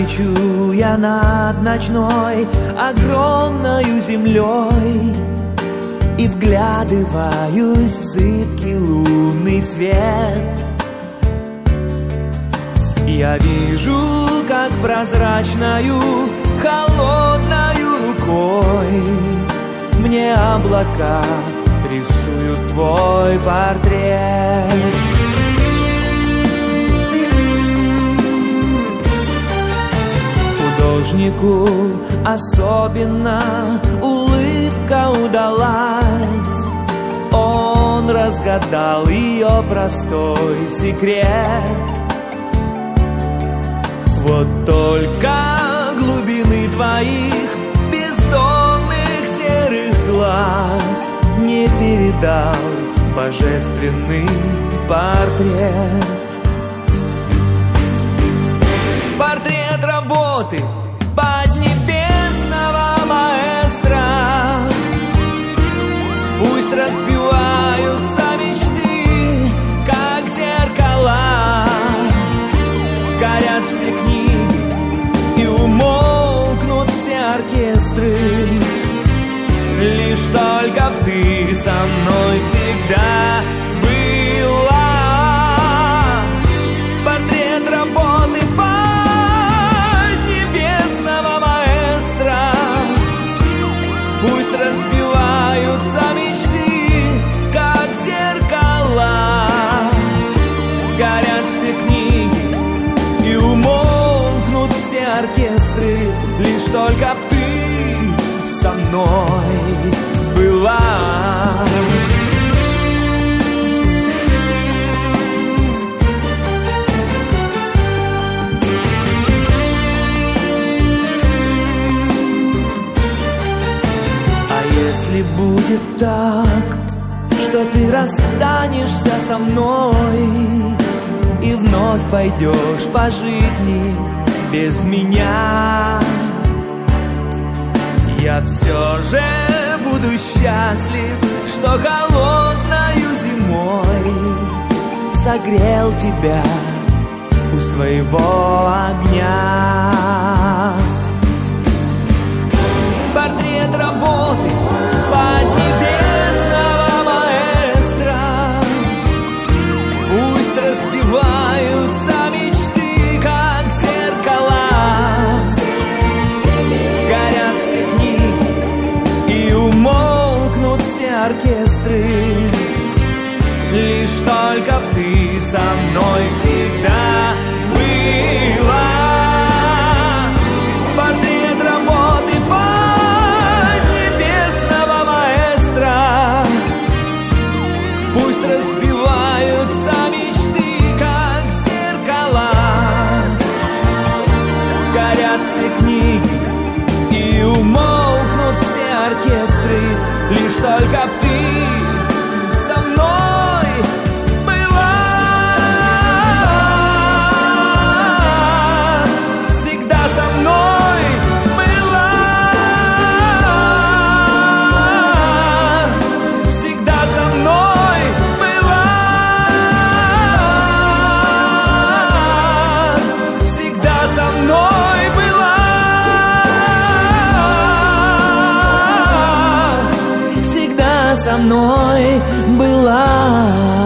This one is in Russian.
лечу я над ночной огромною землей и вглядываюсь в зыбкий лунный свет. Я вижу, как прозрачною, холодною рукой мне облака рисуют твой портрет. Художнику особенно улыбка удалась. Он разгадал ее простой секрет. Вот только глубины твоих бездонных серых глаз не передал божественный портрет. Портрет работы поднебесного маэстро. Пусть разбиваются мечты, как зеркала. Сгорят все книги и умолкнут все оркестры. Лишь только ты со мной всегда была. Портрет работы поднебесного маэстро. Пусть разбиваются мечты, как зеркала. Сгорят все книги и умолкнут все оркестры. Лишь только ты со мной была. А если будет так, что ты расстанешься со мной и вновь пойдешь по жизни без меня, я все же буду счастлив, что холодною зимой согрел тебя у своего огня. Портрет работы поднебесного маэстро. Пусть разбиваются мечты, как зеркала. Сгорят все книги и умолкнут все оркестры. Лишь только ты со мной всегда была. Портрет работы поднебесного маэстро. Пусть разбиваются мечты, как зеркала. Сгорят все книги и умолкнут все оркестры. Лишь только ты со мной была. Всегда со мной была. Всегда со мной была. Всегда со мной была. Всегда со мной была.